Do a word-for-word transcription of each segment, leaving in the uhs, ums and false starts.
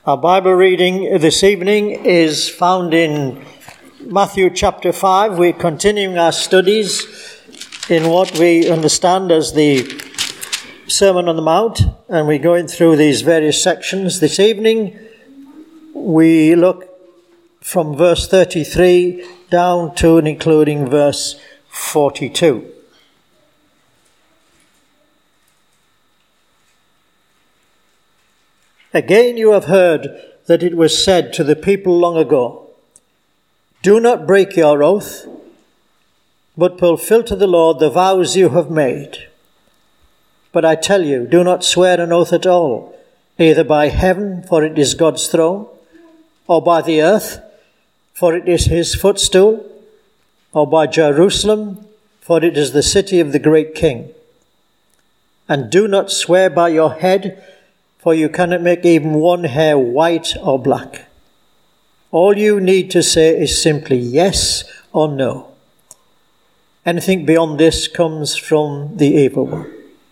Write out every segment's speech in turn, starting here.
Our Bible reading this evening is found in Matthew chapter five. We're continuing our studies in what we understand as the Sermon on the Mount, and we're going through these various sections. This evening we look from verse thirty-three down to and including verse forty-two. Again, you have heard that it was said to the people long ago, "Do not break your oath, but fulfill to the Lord the vows you have made. But I tell you, do not swear an oath at all, either by heaven, for it is God's throne, or by the earth, for it is his footstool, or by Jerusalem, for it is the city of the great King. And do not swear by your head, for you cannot make even one hair white or black. All you need to say is simply yes or no. Anything beyond this comes from the evil one.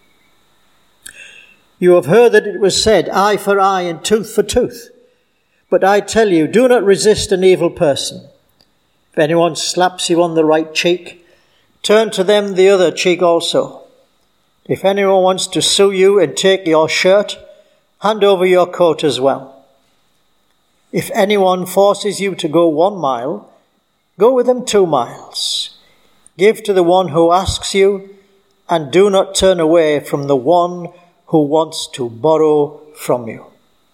You have heard that it was said, eye for eye and tooth for tooth. But I tell you, do not resist an evil person. If anyone slaps you on the right cheek, turn to them the other cheek also. If anyone wants to sue you and take your shirt, hand over your coat as well. If anyone forces you to go one mile, go with them two miles. Give to the one who asks you, and do not turn away from the one who wants to borrow from you."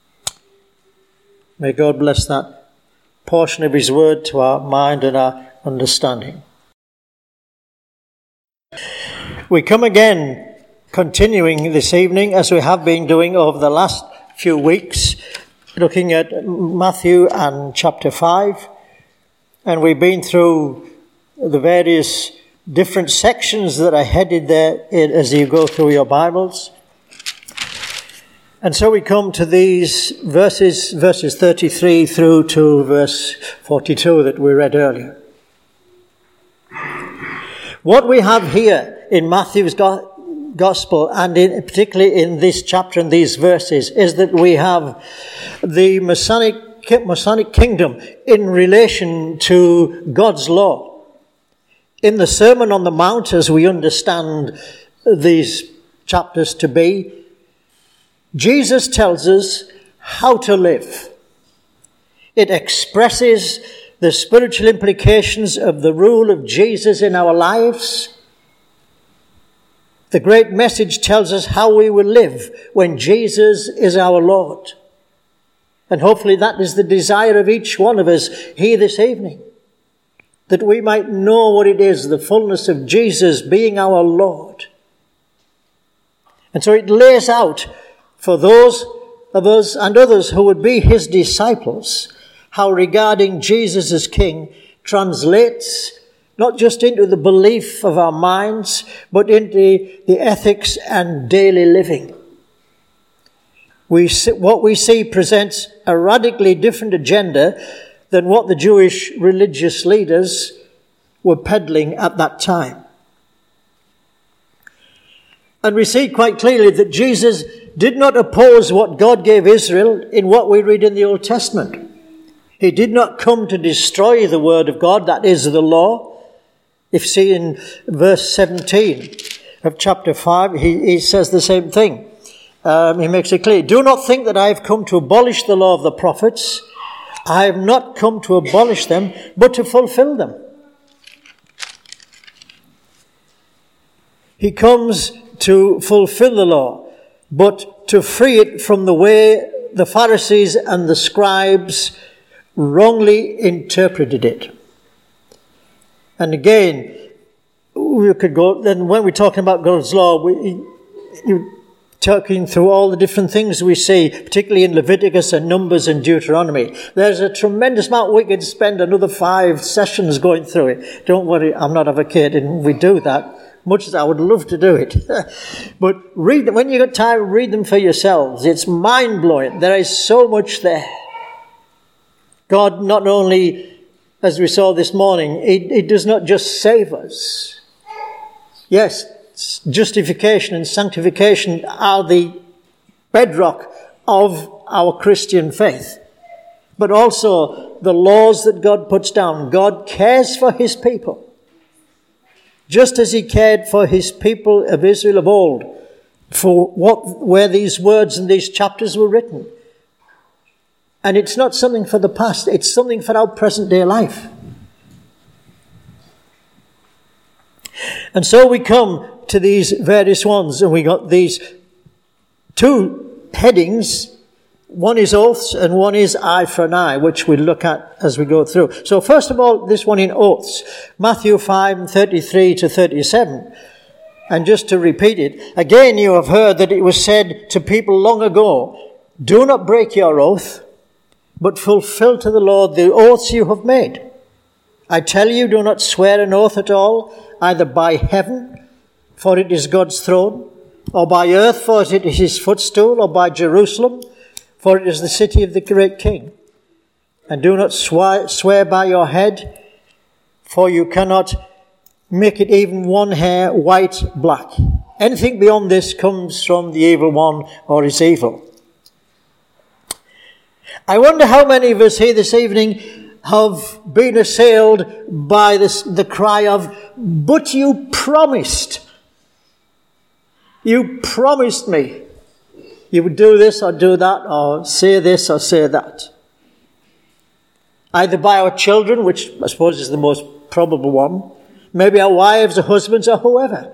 May God bless that portion of his word to our mind and our understanding. We come again, continuing this evening, as we have been doing over the last few weeks, looking at Matthew and chapter five. And we've been through the various different sections that are headed there as you go through your Bibles. And so we come to these verses, verses thirty-three through to verse forty-two that we read earlier. What we have here in Matthew's Gospel, Gospel and in, particularly in this chapter and these verses, is that we have the Messianic, Messianic kingdom in relation to God's law. In the Sermon on the Mount, as we understand these chapters to be, Jesus tells us how to live. It expresses the spiritual implications of the rule of Jesus in our lives. The great message tells us how we will live when Jesus is our Lord. And hopefully that is the desire of each one of us here this evening, that we might know what it is, the fullness of Jesus being our Lord. And so it lays out for those of us and others who would be his disciples how regarding Jesus as King translates not just into the belief of our minds, but into the ethics and daily living. We see, what we see presents a radically different agenda than what the Jewish religious leaders were peddling at that time. And we see quite clearly that Jesus did not oppose what God gave Israel in what we read in the Old Testament. He did not come to destroy the word of God, that is the law. If you see in verse seventeen of chapter five, he, he says the same thing. Um, he makes it clear, "Do not think that I have come to abolish the law of the prophets. I have not come to abolish them, but to fulfill them." He comes to fulfill the law, but to free it from the way the Pharisees and the scribes wrongly interpreted it. And again, we could go, then when we're talking about God's law, we, you're talking through all the different things we see, particularly in Leviticus and Numbers and Deuteronomy. There's a tremendous amount. We could spend another five sessions going through it. Don't worry, I'm not advocating we do that, much as I would love to do it. But read them. When you get time, read them for yourselves. It's mind-blowing. There is so much there. God not only, as we saw this morning, it, it does not just save us. Yes, justification and sanctification are the bedrock of our Christian faith, but also the laws that God puts down. God cares for his people, just as he cared for his people of Israel of old, for what where these words and these chapters were written. And it's not something for the past, it's something for our present day life. And so we come to these various ones, and we got these two headings. One is oaths and one is eye for an eye, which we'll look at as we go through. So first of all, this one in oaths, Matthew five, thirty-three to thirty-seven. And just to repeat it, again you have heard that it was said to people long ago, do not break your oath, but fulfill to the Lord the oaths you have made. I tell you, do not swear an oath at all, either by heaven, for it is God's throne, or by earth, for it is his footstool, or by Jerusalem, for it is the city of the great king. And do not swear, swear by your head, for you cannot make it even one hair white, black. Anything beyond this comes from the evil one or is evil. I wonder how many of us here this evening have been assailed by this, the cry of, but you promised. You promised me you would do this or do that, or say this or say that. Either by our children, which I suppose is the most probable one, maybe our wives or husbands or whoever.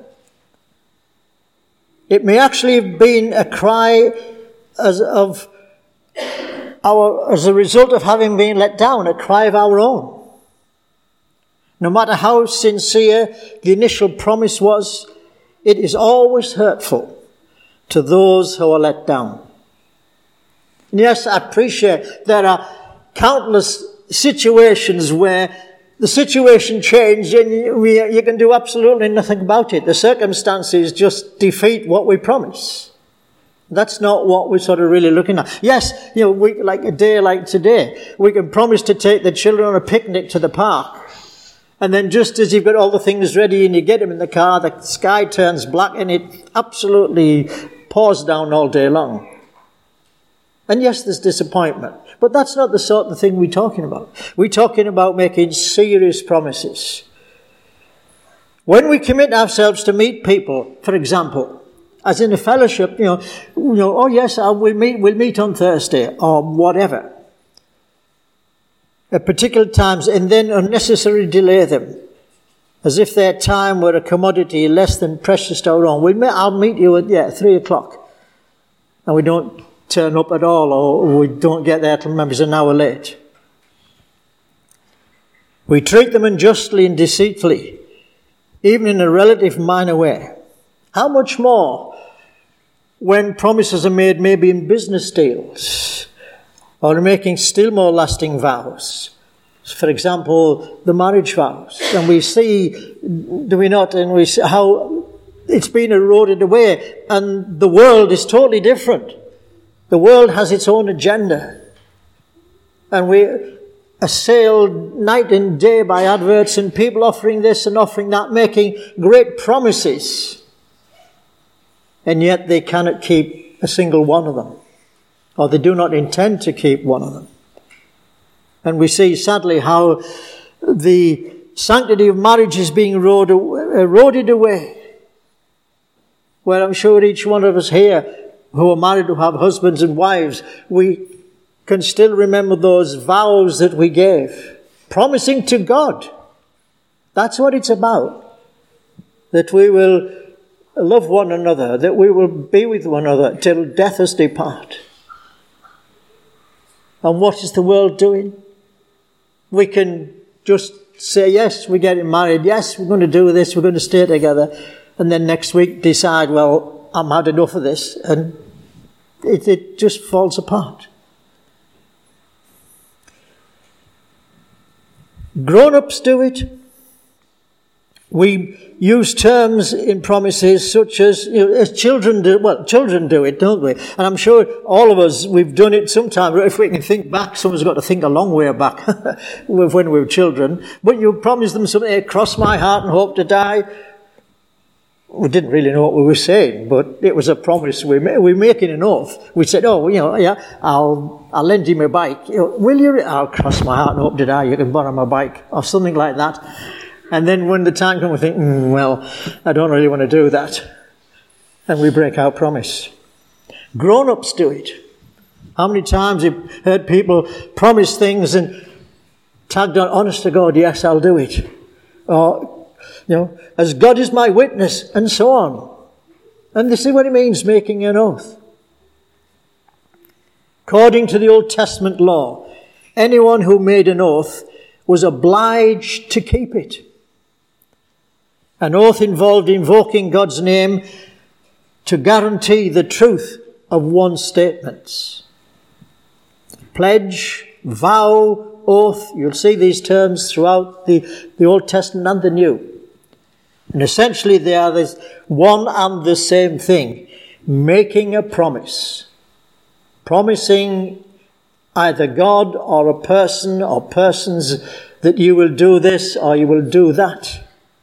It may actually have been a cry as of our, as a result of having been let down, a cry of our own. No matter how sincere the initial promise was, it is always hurtful to those who are let down. And yes, I appreciate there are countless situations where the situation changed and you, you can do absolutely nothing about it. The circumstances just defeat what we promise. That's not what we're sort of really looking at. Yes, you know, we, like a day like today, we can promise to take the children on a picnic to the park. And then just as you've got all the things ready and you get them in the car, the sky turns black and it absolutely pours down all day long. And yes, there's disappointment. But that's not the sort of thing we're talking about. We're talking about making serious promises. When we commit ourselves to meet people, for example, as in a fellowship, you know, you know, oh yes, we'll meet, we'll meet on Thursday or whatever. At particular times, and then unnecessarily delay them, as if their time were a commodity less than precious to our own. We'll meet, I'll meet you at yeah three o'clock, and we don't turn up at all, or we don't get there till maybe an hour late. We treat them unjustly and deceitfully, even in a relative minor way. How much more when promises are made maybe in business deals, or making still more lasting vows. For example, the marriage vows. And we see, do we not, and we see how it's been eroded away. And the world is totally different. The world has its own agenda. And we're assailed night and day by adverts and people offering this and offering that, making great promises. And yet they cannot keep a single one of them. Or they do not intend to keep one of them. And we see, sadly, how the sanctity of marriage is being eroded away. Where I'm sure each one of us here who are married, who have husbands and wives, we can still remember those vows that we gave, promising to God. That's what it's about. That we will love one another, that we will be with one another till death us depart. And what is the world doing? We can just say, yes, we're getting married. Yes, we're going to do this. We're going to stay together. And then next week decide, well, I'm had enough of this. And it, it just falls apart. Grown-ups do it. We use terms in promises such as, you know, as children do. Well, children do it, don't we? And I'm sure all of us, we've done it sometime. If we can think back, someone's got to think a long way back when we were children. But you promise them something, cross my heart and hope to die. we didn't really know what we were saying, but it was a promise. We we were making an oath. We said, "Oh, you know, yeah, I'll I'll lend you my bike. You know, will you? I'll cross my heart and hope to die. You can borrow my bike," or something like that. And then when the time comes, we think, mm, "Well, I don't really want to do that," and we break our promise. Grown-ups do it. How many times you've heard people promise things and tagged on, "Honest to God, yes, I'll do it," or, you know, "As God is my witness," and so on. And this is what it means, making an oath. According to the Old Testament law, anyone who made an oath was obliged to keep it. An oath involved invoking God's name to guarantee the truth of one's statements. Pledge, vow, oath, you'll see these terms throughout the, the Old Testament and the New. And essentially they are this one and the same thing, making a promise. Promising either God or a person or persons that you will do this or you will do that.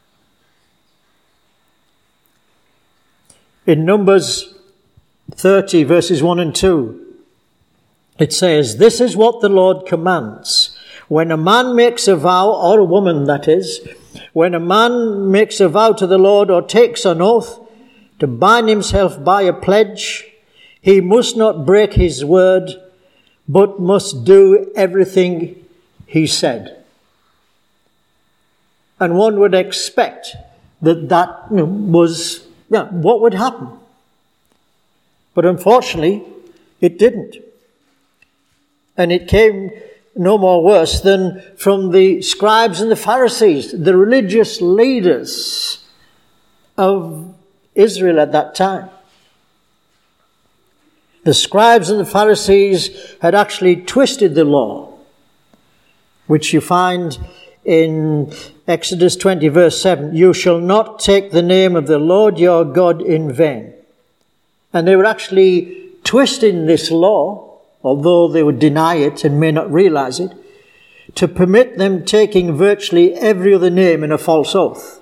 In Numbers thirty, verses one and two, it says, "This is what the Lord commands. When a man makes a vow," or a woman that is, "when a man makes a vow to the Lord or takes an oath to bind himself by a pledge, he must not break his word, but must do everything he said." And one would expect that that was yeah, what would happen. But unfortunately, it didn't. And it came no more worse than from the scribes and the Pharisees, the religious leaders of Israel at that time. The scribes and the Pharisees had actually twisted the law, which you find in Exodus twenty, verse seven. "You shall not take the name of the Lord your God in vain." And they were actually twisting this law, although they would deny it and may not realize it, to permit them taking virtually every other name in a false oath.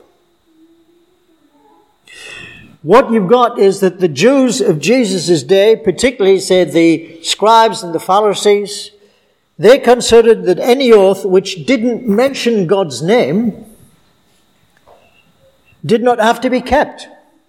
What you've got is that the Jews of Jesus' day, particularly, say, the scribes and the Pharisees, they considered that any oath which didn't mention God's name did not have to be kept.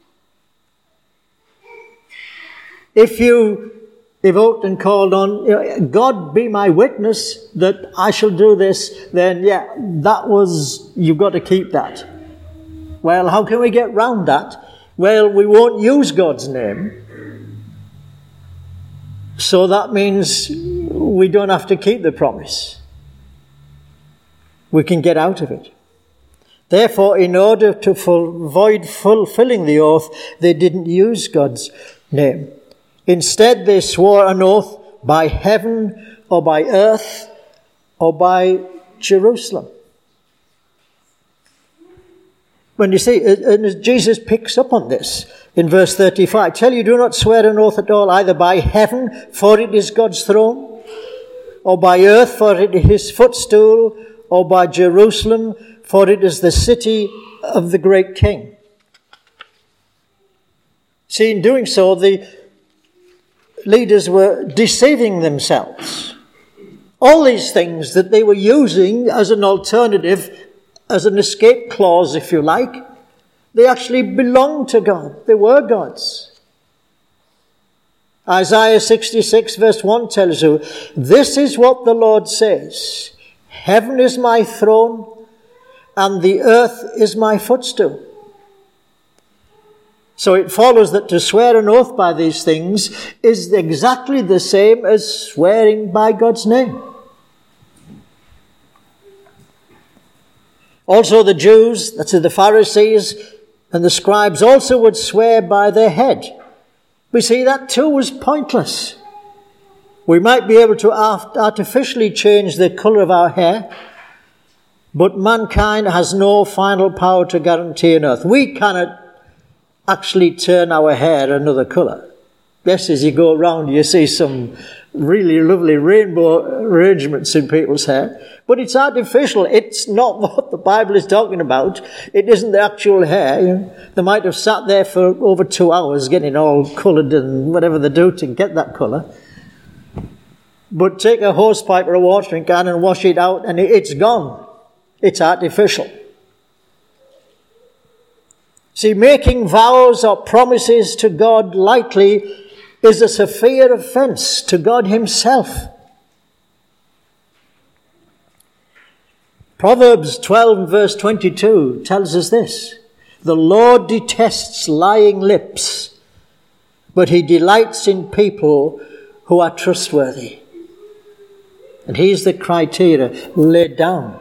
If you evoked and called on, you know, "God be my witness that I shall do this," then yeah, that was, you've got to keep that. Well, how can we get round that? Well, we won't use God's name. So that means we don't have to keep the promise. We can get out of it. Therefore, in order to avoid fulfilling the oath, they didn't use God's name. Instead, they swore an oath by heaven or by earth or by Jerusalem. When you see, and Jesus picks up on this in verse thirty-five. "I tell you, do not swear an oath at all, either by heaven, for it is God's throne, or by earth, for it is his footstool, or by Jerusalem, for it is the city of the great King." See, in doing so, the leaders were deceiving themselves. All these things that they were using as an alternative, as an escape clause, if you like, they actually belonged to God. They were God's. Isaiah sixty-six verse one tells you, "This is what the Lord says, heaven is my throne, and the earth is my footstool." So it follows that to swear an oath by these things is exactly the same as swearing by God's name. Also the Jews, that's the Pharisees and the scribes, also would swear by their head. We see that too was pointless. We might be able to artificially change the colour of our hair, but mankind has no final power to guarantee on earth. We cannot actually turn our hair another colour. Yes, as you go around, you see some really lovely rainbow arrangements in people's hair. But it's artificial. It's not what the Bible is talking about. It isn't the actual hair. You know. They might have sat there for over two hours getting all coloured and whatever they do to get that colour. But take a hosepipe or a watering can and wash it out and it's gone. It's artificial. See, making vows or promises to God lightly is a severe offence to God himself. Proverbs twelve verse twenty-two tells us this: the Lord detests lying lips, but he delights in people who are trustworthy. And here's the criteria laid down.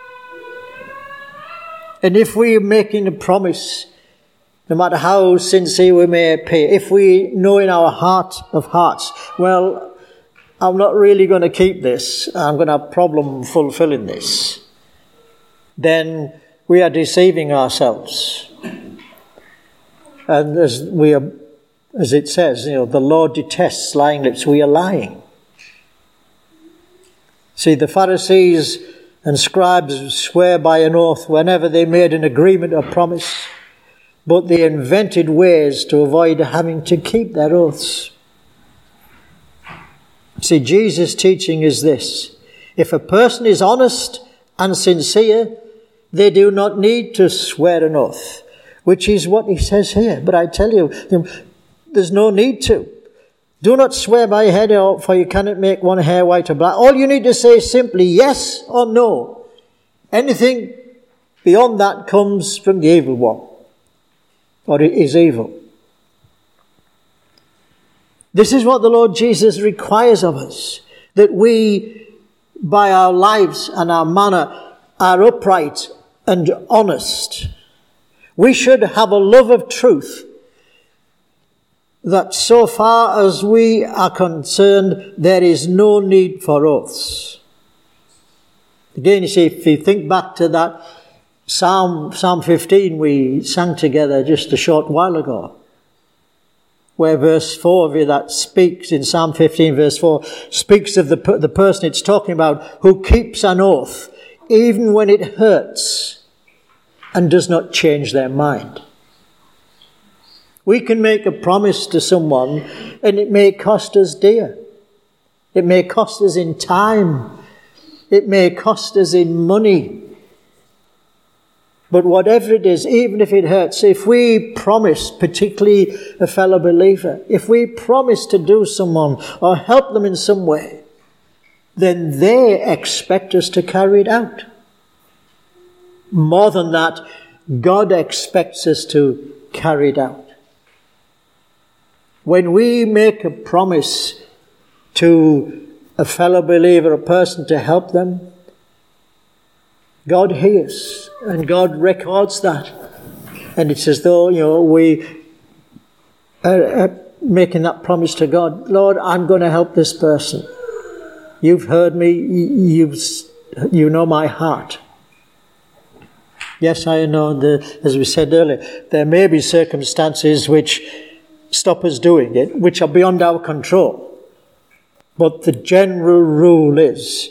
And if we're making a promise, no matter how sincere we may appear, if we know in our heart of hearts, well, I'm not really going to keep this, I'm going to have a problem fulfilling this, then we are deceiving ourselves. And as we are, as it says, you know, the Lord detests lying lips. We are lying. See, the Pharisees and scribes swear by an oath whenever they made an agreement or promise, but they invented ways to avoid having to keep their oaths. See, Jesus' teaching is this: if a person is honest and sincere, they do not need to swear an oath, which is what he says here. But I tell you, there's no need to. Do not swear by your head, for you cannot make one hair white or black. All you need to say is simply yes or no. Anything beyond that comes from the evil one, or it is evil. This is what the Lord Jesus requires of us, that we, by our lives and our manner, are upright and honest. We should have a love of truth, that so far as we are concerned, there is no need for oaths. Again, you see, if you think back to that Psalm, Psalm fifteen we sang together just a short while ago, where verse four of it that speaks in Psalm fifteen verse four speaks of the, the person it's talking about who keeps an oath even when it hurts and does not change their mind. We can make a promise to someone and it may cost us dear. It may cost us in time. It may cost us in money. But whatever it is, even if it hurts, if we promise, particularly a fellow believer, if we promise to do someone or help them in some way, then they expect us to carry it out. More than that, God expects us to carry it out. When we make a promise to a fellow believer, a person, to help them, God hears and God records that. And it's as though, you know, we are making that promise to God. Lord, I'm going to help this person. You've heard me. You've, you know my heart. Yes, I know, the, as we said earlier, there may be circumstances which stop us doing it, which are beyond our control. But the general rule is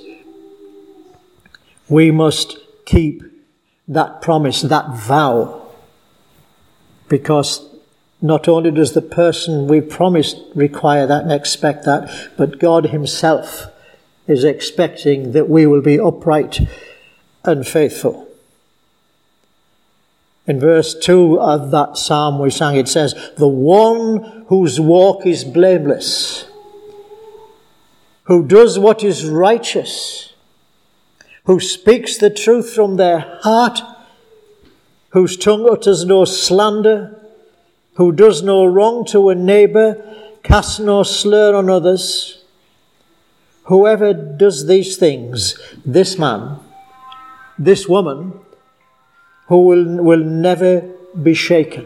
we must keep that promise, that vow, because not only does the person we promised require that and expect that, but God himself is expecting that we will be upright and faithful. In verse two of that psalm we sang, it says, the one whose walk is blameless, who does what is righteous, who speaks the truth from their heart, whose tongue utters no slander, who does no wrong to a neighbour, casts no slur on others. Whoever does these things, this man, this woman, who will, will never be shaken.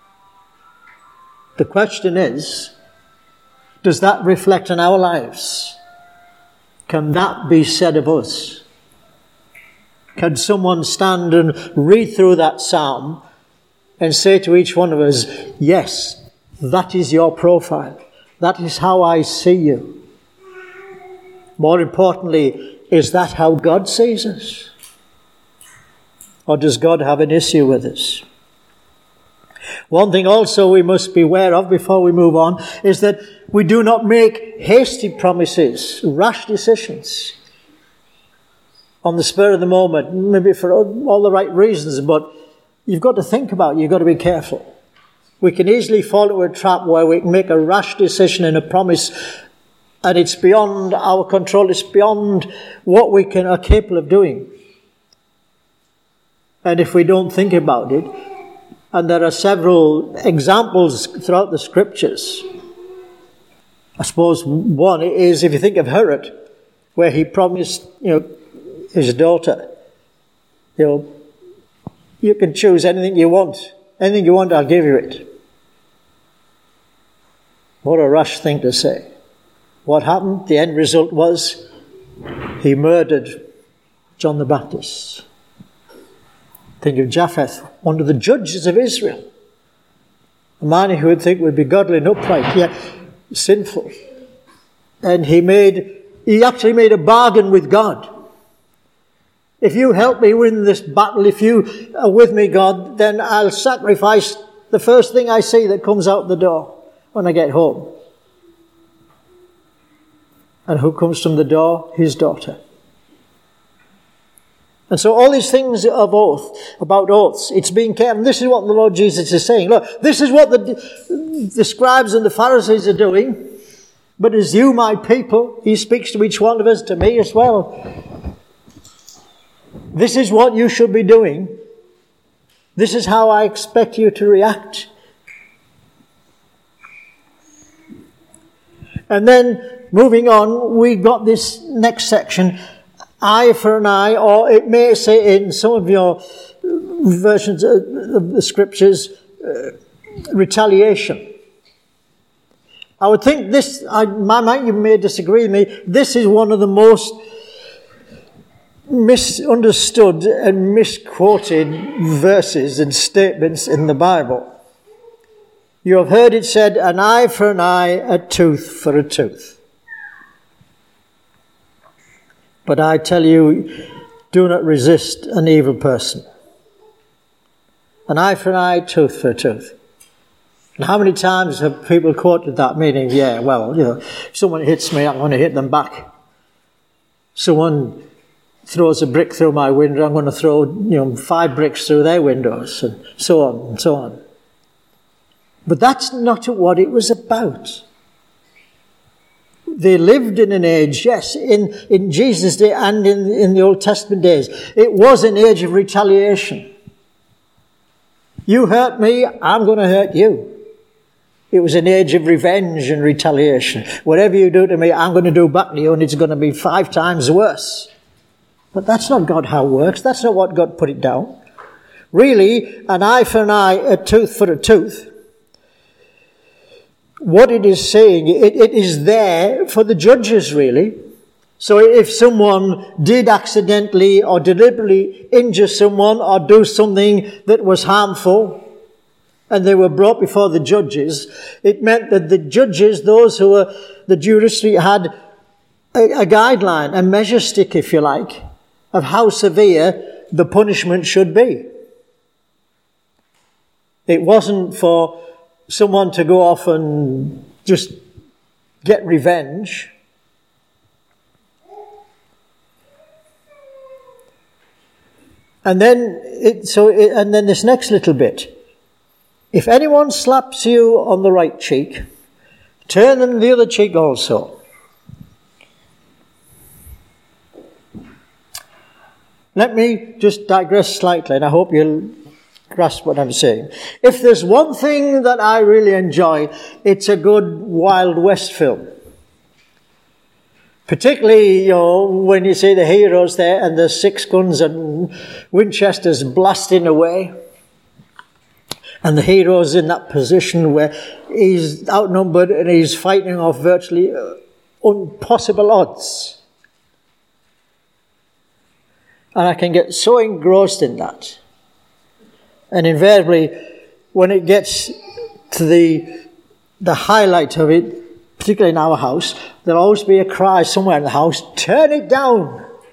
The question is, does that reflect on our lives? Can that be said of us? Can someone stand and read through that psalm and say to each one of us, yes, that is your profile. That is how I see you. More importantly, Is that how God sees us? Or does God have an issue with us? One thing also we must be aware of before we move on is that we do not make hasty promises, rash decisions on the spur of the moment, maybe for all the right reasons, but you've got to think about it, you've got to be careful. We can easily fall into a trap where we can make a rash decision and a promise, and it's beyond our control, it's beyond what we can are capable of doing. And if we don't think about it, and there are several examples throughout the scriptures. I suppose one is, if you think of Herod, where he promised, you know, his daughter, you know, you can choose anything you want. Anything you want, I'll give you it. What a rash thing to say. What happened? The end result was he murdered John the Baptist. Think of Japheth, one of the judges of Israel. A man who would think would be godly and upright, yet sinful. And he made, he actually made a bargain with God. If you help me win this battle, if you are with me, God, then I'll sacrifice the first thing I see that comes out the door when I get home. And who comes from the door? His daughter. And so all these things of oath, about oaths, it's being careful. This is what the Lord Jesus is saying. Look, this is what the, the scribes and the Pharisees are doing. But as you, my people, he speaks to each one of us, to me as well. This is what you should be doing. This is how I expect you to react. And then, moving on, we got this next section, eye for an eye, or it may say in some of your versions of the scriptures, uh, retaliation. I would think this, I, my mind, you may disagree with me, this is one of the most misunderstood and misquoted verses and statements in the Bible. You have heard it said, an eye for an eye, a tooth for a tooth. But I tell you, do not resist an evil person. An eye for an eye, tooth for a tooth. And how many times have people quoted that, meaning, yeah, well, you know, if someone hits me, I'm going to hit them back. Someone throws a brick through my window, I'm going to throw, you know, five bricks through their windows, and so on and so on. But that's not what it was about. They lived in an age, yes, in, in Jesus' day and in, in the Old Testament days. It was an age of retaliation. You hurt me, I'm going to hurt you. It was an age of revenge and retaliation. Whatever you do to me, I'm going to do back to you, and it's going to be five times worse. But that's not God how it works. That's not what God put it down. Really, an eye for an eye, a tooth for a tooth. What it is saying, it, it is there for the judges, really. So if someone did accidentally or deliberately injure someone or do something that was harmful, and they were brought before the judges, it meant that the judges, those who were the judiciary, had a, a guideline, a measure stick, if you like, of how severe the punishment should be. It wasn't for someone to go off and just get revenge. And then, it, so, it, and then this next little bit. If anyone slaps you on the right cheek, turn them the other cheek also. Let me just digress slightly, and I hope you'll grasp what I'm saying. If there's one thing that I really enjoy, it's a good Wild West film. Particularly, you know, when you see the heroes there and the six guns and Winchesters blasting away. And the hero's in that position where he's outnumbered and he's fighting off virtually impossible odds. And I can get so engrossed in that. And invariably, when it gets to the the highlight of it, particularly in our house, there'll always be a cry somewhere in the house, turn it down.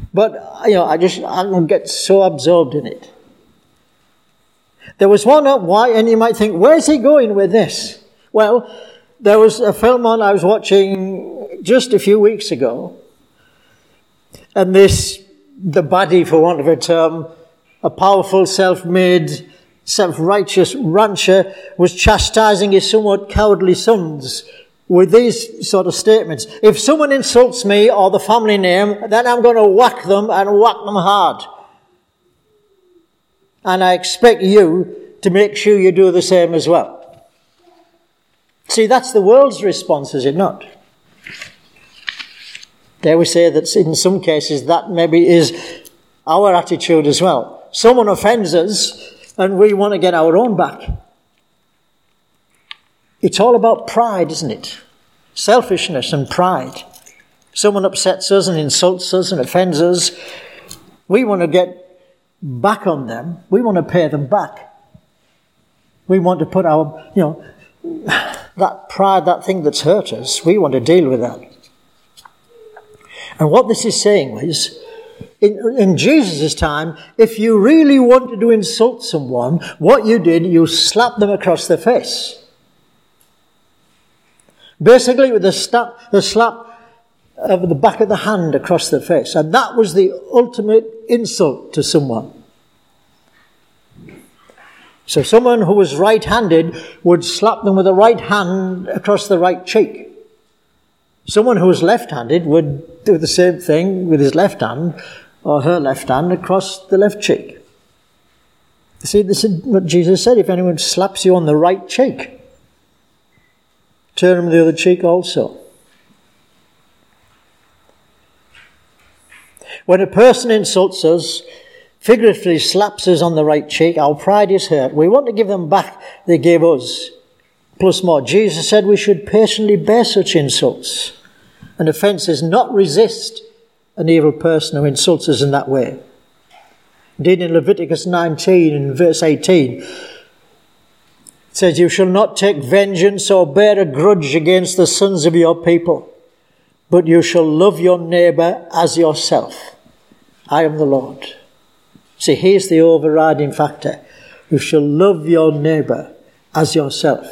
But, you know, I just, I can get so absorbed in it. There was one up, why, and you might think, where's he going with this? Well, there was a film on I was watching just a few weeks ago, and this, the baddie, for want of a term, a powerful, self-made, self-righteous rancher, was chastising his somewhat cowardly sons with these sort of statements. If someone insults me or the family name, then I'm going to whack them and whack them hard. And I expect you to make sure you do the same as well. See, that's the world's response, is it not? Dare we say that in some cases that maybe is our attitude as well. Someone offends us and we want to get our own back. It's all about pride, isn't it? Selfishness and pride. Someone upsets us and insults us and offends us. We want to get back on them. We want to pay them back. We want to put our, you know, that pride, that thing that's hurt us, we want to deal with that. And what this is saying is, in, in Jesus' time, if you really wanted to insult someone, what you did, you slapped them across the face. Basically with the slap, the slap of the back of the hand across the face. And that was the ultimate insult to someone. So someone who was right-handed would slap them with the right hand across the right cheek. Someone who was left-handed would do the same thing with his left hand or her left hand across the left cheek. You see, this is what Jesus said. If anyone slaps you on the right cheek, turn him the other cheek also. When a person insults us, figuratively slaps us on the right cheek, our pride is hurt. We want to give them back they gave us, plus more. Jesus said we should patiently bear such insults and offences, not resist an evil person who insults us in that way. Indeed, in Leviticus nineteen, in verse eighteen, it says, you shall not take vengeance or bear a grudge against the sons of your people, but you shall love your neighbour as yourself. I am the Lord. See, here's the overriding factor. You shall love your neighbour as yourself.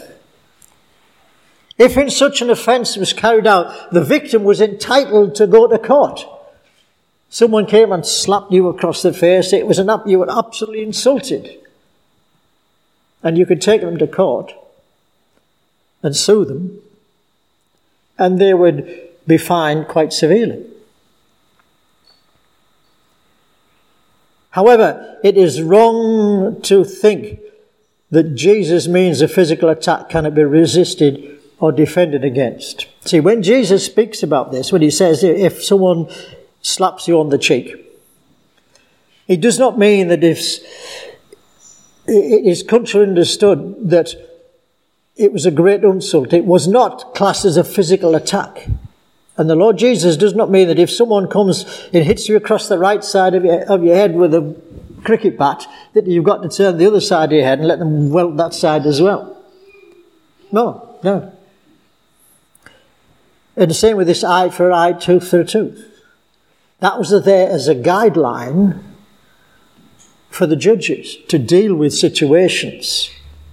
If in such an offence was carried out, the victim was entitled to go to court. Someone came and slapped you across the face, it was an up, you were absolutely insulted. And you could take them to court and sue them, and they would be fined quite severely. However, it is wrong to think that Jesus means a physical attack cannot be resisted or defended against. See, when Jesus speaks about this, when he says if someone slaps you on the cheek, it does not mean that if it is culturally understood that it was a great insult. It was not classed as a physical attack. And the Lord Jesus does not mean that if someone comes and hits you across the right side of your, of your head with a cricket bat, that you've got to turn the other side of your head and let them welt that side as well. No, no. And the same with this eye for eye, tooth for a tooth. That was there as a guideline for the judges to deal with situations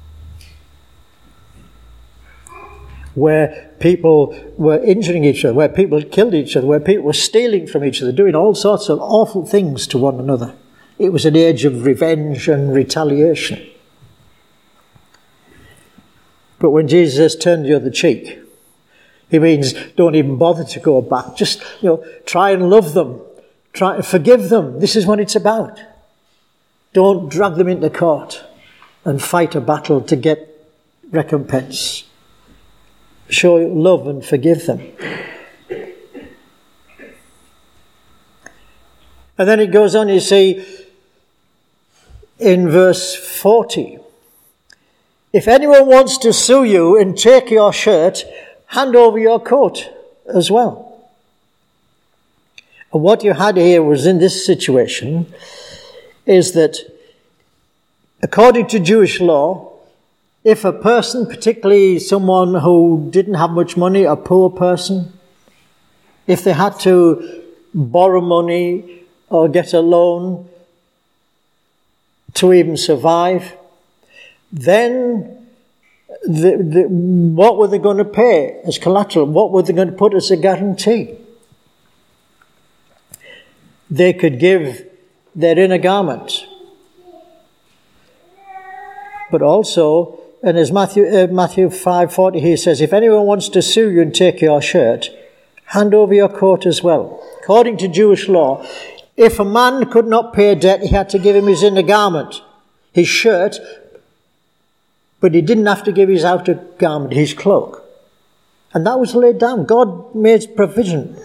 where people were injuring each other, where people killed each other, where people were stealing from each other, doing all sorts of awful things to one another. It was an age of revenge and retaliation. But when Jesus says turn the other cheek, he means don't even bother to go back. Just, you know, try and love them. Try and forgive them. This is what it's about. Don't drag them into court and fight a battle to get recompense. Show love and forgive them. And then it goes on, you see, in verse forty. If anyone wants to sue you and take your shirt, hand over your coat as well. And what you had here was in this situation is that according to Jewish law, if a person, particularly someone who didn't have much money, a poor person, if they had to borrow money or get a loan to even survive, then the, the, what were they going to pay as collateral? What were they going to put as a guarantee? They could give their inner garment. But also, and as Matthew, uh, Matthew five forty, he says, if anyone wants to sue you and take your shirt, hand over your coat as well. According to Jewish law, if a man could not pay a debt, he had to give him his inner garment, his shirt, but he didn't have to give his outer garment, his cloak. And that was laid down. God made provision.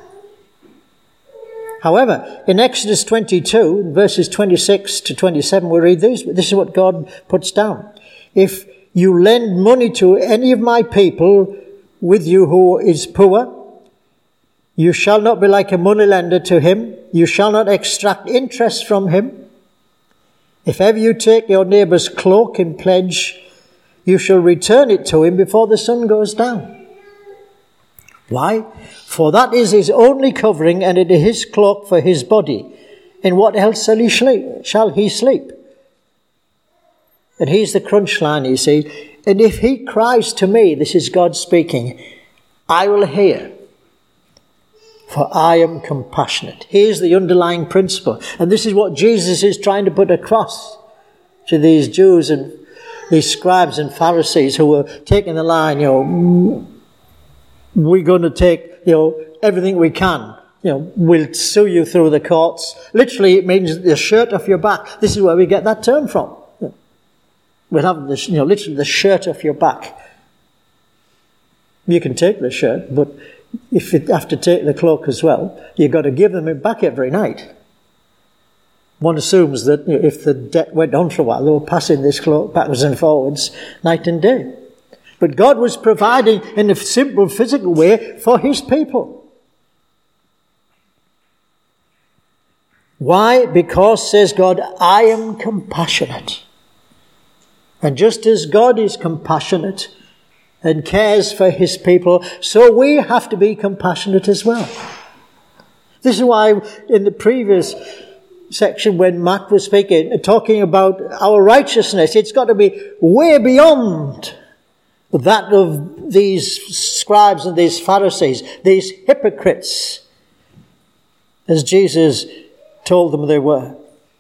However, in Exodus twenty-two, verses twenty-six to twenty-seven, we read this. This is what God puts down. If you lend money to any of my people with you who is poor, you shall not be like a moneylender to him. You shall not extract interest from him. If ever you take your neighbour's cloak in pledge, you shall return it to him before the sun goes down. Why? For that is his only covering, and it is his cloak for his body. In what else shall he sleep? Shall he sleep? And here's the crunch line, you see. And if he cries to me, this is God speaking, I will hear, for I am compassionate. Here's the underlying principle. And this is what Jesus is trying to put across to these Jews and these scribes and Pharisees who were taking the line, you know, we're going to take, you know, everything we can. You know, we'll sue you through the courts. Literally, it means the shirt off your back. This is where we get that term from. We'll have this, you know, literally the shirt off your back. You can take the shirt, but if you have to take the cloak as well, you've got to give them it back every night. One assumes that, you know, if the debt went on for a while, they were passing this cloak backwards and forwards night and day. But God was providing in a simple physical way for his people. Why? Because, says God, I am compassionate. And just as God is compassionate and cares for his people, so we have to be compassionate as well. This is why in the previous section when Matt was speaking, talking about our righteousness, it's got to be way beyond that of these scribes and these Pharisees, these hypocrites, as Jesus told them they were.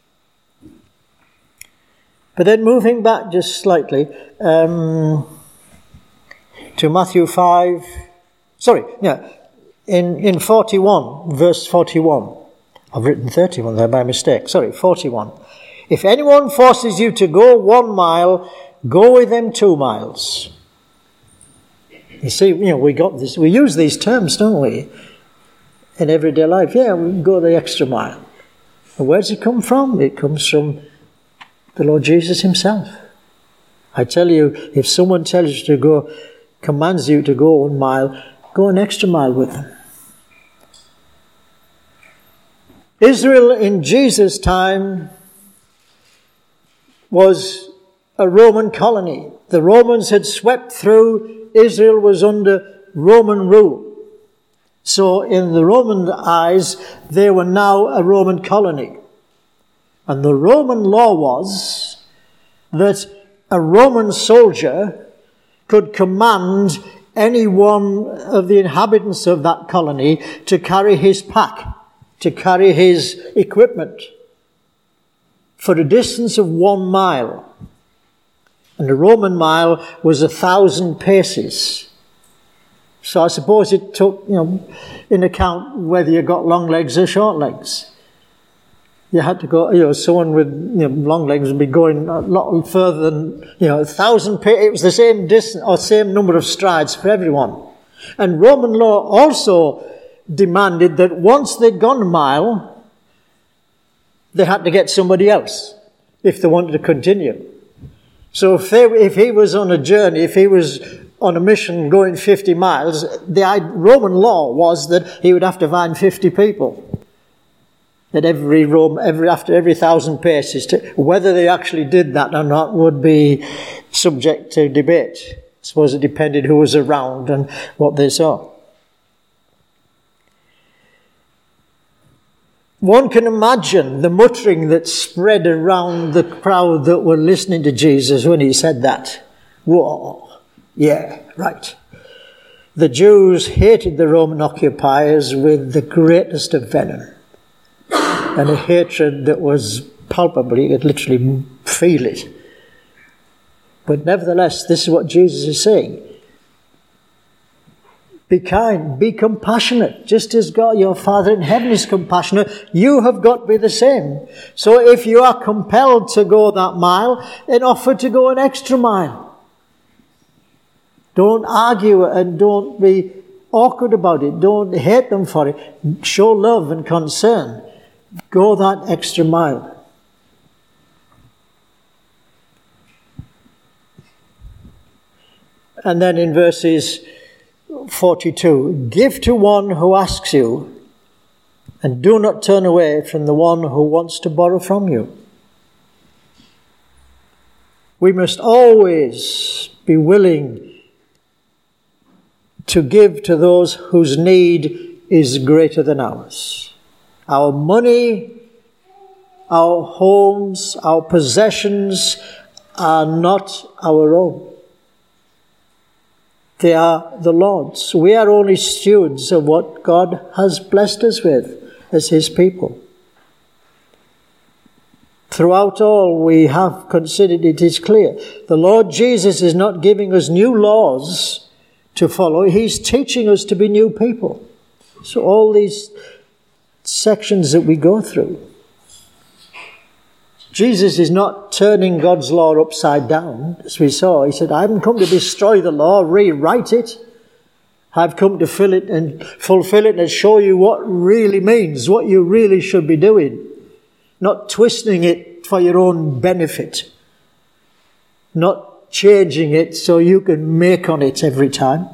But then moving back just slightly um, to Matthew five, sorry, yeah, in, in forty-one, verse forty-one. I've written thirty-one there by mistake. Sorry, forty-one. If anyone forces you to go one mile, go with them two miles. You see, you know, we got this. We use these terms, don't we, in everyday life? Yeah, we go the extra mile. And where does it come from? It comes from the Lord Jesus himself. I tell you, if someone tells you to go, commands you to go one mile, go an extra mile with them. Israel in Jesus' time was a Roman colony. The Romans had swept through. Israel was under Roman rule. So in the Roman eyes, they were now a Roman colony. And the Roman law was that a Roman soldier could command any one of the inhabitants of that colony to carry his pack, to carry his equipment for a distance of one mile. And a Roman mile was a thousand paces. So I suppose it took, you know, in account whether you got long legs or short legs. You had to go, you know, someone with, you know, long legs would be going a lot further than, you know, a thousand paces. It was the same distance or same number of strides for everyone. And Roman law also demanded that once they'd gone a mile, they had to get somebody else if they wanted to continue. So if, they, if he was on a journey, if he was on a mission going fifty miles, the Roman law was that he would have to find fifty people. That every Rome, every after every thousand paces, to, whether they actually did that or not would be subject to debate. I suppose it depended who was around and what they saw. One can imagine the muttering that spread around the crowd that were listening to Jesus when he said that. Whoa, yeah, right. The Jews hated the Roman occupiers with the greatest of venom, and a hatred that was palpably, you could literally feel it. But nevertheless, this is what Jesus is saying. Be kind, be compassionate, just as God, your Father in heaven, is compassionate. You have got to be the same. So if you are compelled to go that mile, then offer to go an extra mile. Don't argue and don't be awkward about it. Don't hate them for it. Show love and concern. Go that extra mile. And then in verses forty-two, give to one who asks you, and do not turn away from the one who wants to borrow from you. We must always be willing to give to those whose need is greater than ours. Our money, our homes, our possessions are not our own. They are the Lord's. We are only stewards of what God has blessed us with as his people. Throughout all, we have considered it is clear. The Lord Jesus is not giving us new laws to follow. He's teaching us to be new people. So all these sections that we go through, Jesus is not turning God's law upside down, as we saw. He said, I haven't come to destroy the law, rewrite it. I've come to fill it and fulfill it and show you what really means, what you really should be doing. Not twisting it for your own benefit. Not changing it so you can make on it every time.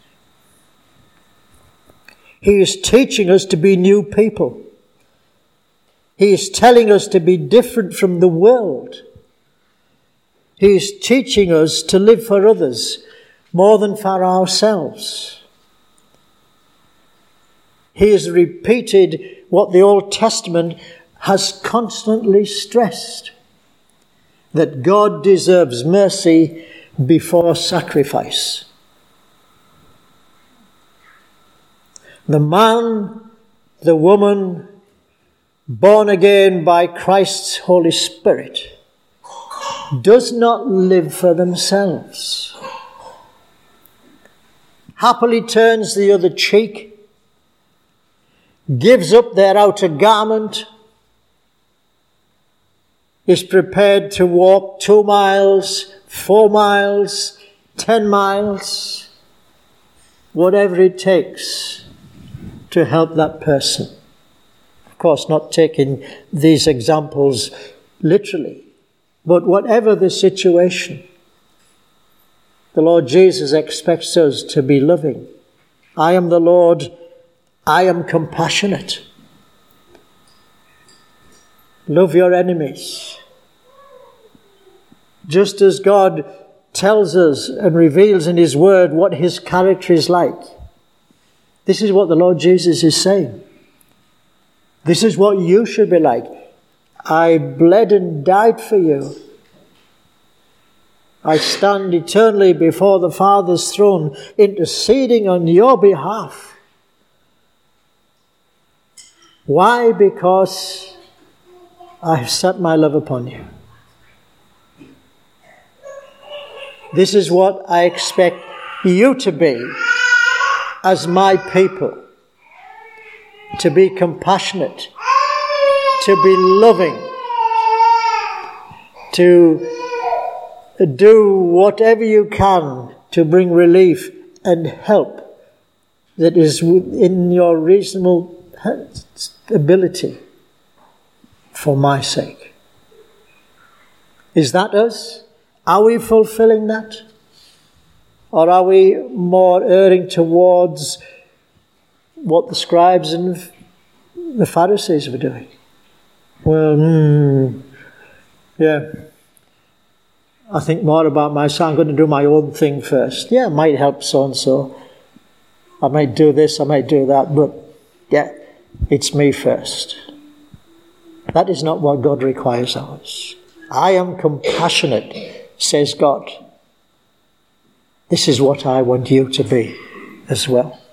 He is teaching us to be new people. He is telling us to be different from the world. He is teaching us to live for others more than for ourselves. He has repeated what the Old Testament has constantly stressed, that God deserves mercy before sacrifice. The man, the woman, born again by Christ's Holy Spirit, does not live for themselves. Happily turns the other cheek, gives up their outer garment, is prepared to walk two miles, four miles, ten miles, whatever it takes to help that person. Of course, not taking these examples literally, but whatever the situation, the Lord Jesus expects us to be loving. I am the Lord, I am compassionate. Love your enemies. Just as God tells us and reveals in his word what his character is like. This is what the Lord Jesus is saying. This is what you should be like. I bled and died for you. I stand eternally before the Father's throne, interceding on your behalf. Why? Because I have set my love upon you. This is what I expect you to be as my people. To be compassionate, to be loving, to do whatever you can to bring relief and help that is within your reasonable ability for my sake. Is that us? Are we fulfilling that? Or are we more erring towards what the scribes and the Pharisees were doing? Well, mm, yeah, I think more about myself. I'm going to do my own thing first. Yeah, it might help so-and-so. I might do this, I might do that, but yeah, it's me first. That is not what God requires of us. I am compassionate, says God. This is what I want you to be as well.